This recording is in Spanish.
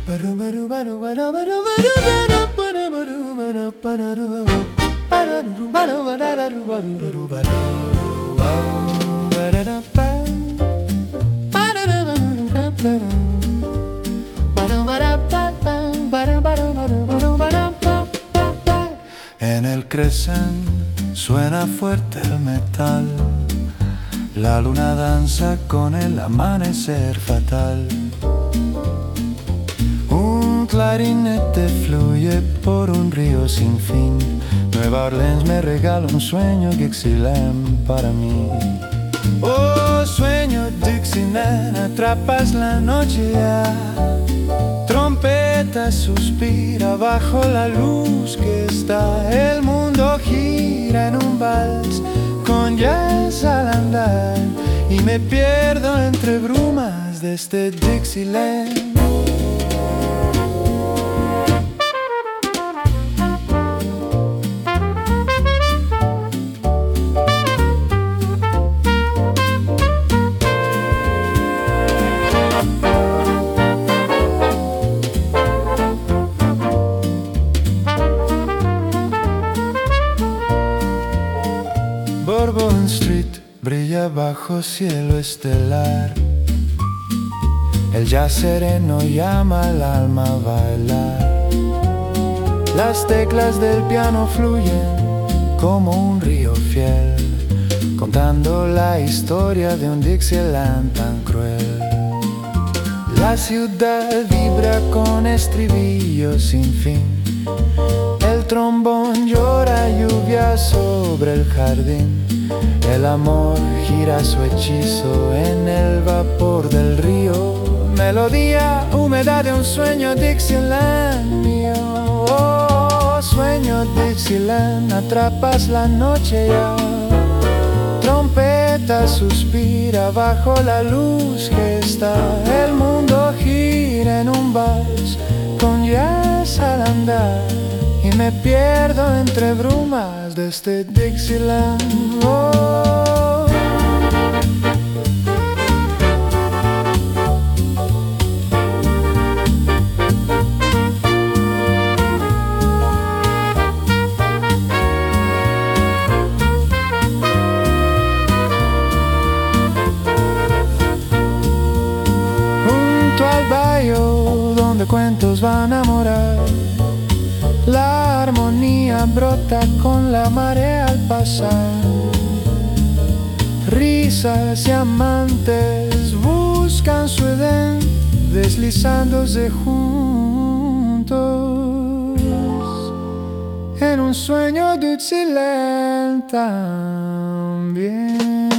En el cresen suena fuerte el metal, la luna danza con el amanecer fatal. Un clarinete fluye por un río sin fin. Nueva Orleans me regala un sueño Dixieland para mí. Oh, sueño Dixieland, atrapas la noche ya. Trompeta suspira bajo la luz que está. El mundo gira en un vals con jazz al andar, y me pierdo entre brumas de este Dixieland. Bourbon Street brilla bajo cielo estelar. El jazz sereno llama al alma a bailar. Las teclas del piano fluyen como un río fiel, contando la historia de un Dixieland tan cruel. La ciudad vibra con estribillos sin fin. El trombón llora lluvia sobre el jardín. El amor gira su hechizo en el vapor del río. Melodía, humedad de un sueño Dixieland mío. Oh, sueño Dixieland, atrapas la noche ya. Trompeta suspira bajo la luz que está. El mundo gira en un vals con jazz al andar, y me pierdo entre brumas de este Dixieland. Oh. Junto al bahía donde cuentos van a morar, la armonía brota con la marea al pasar. Risas y amantes buscan su Edén, deslizándose juntos en un sueño Dixieland también.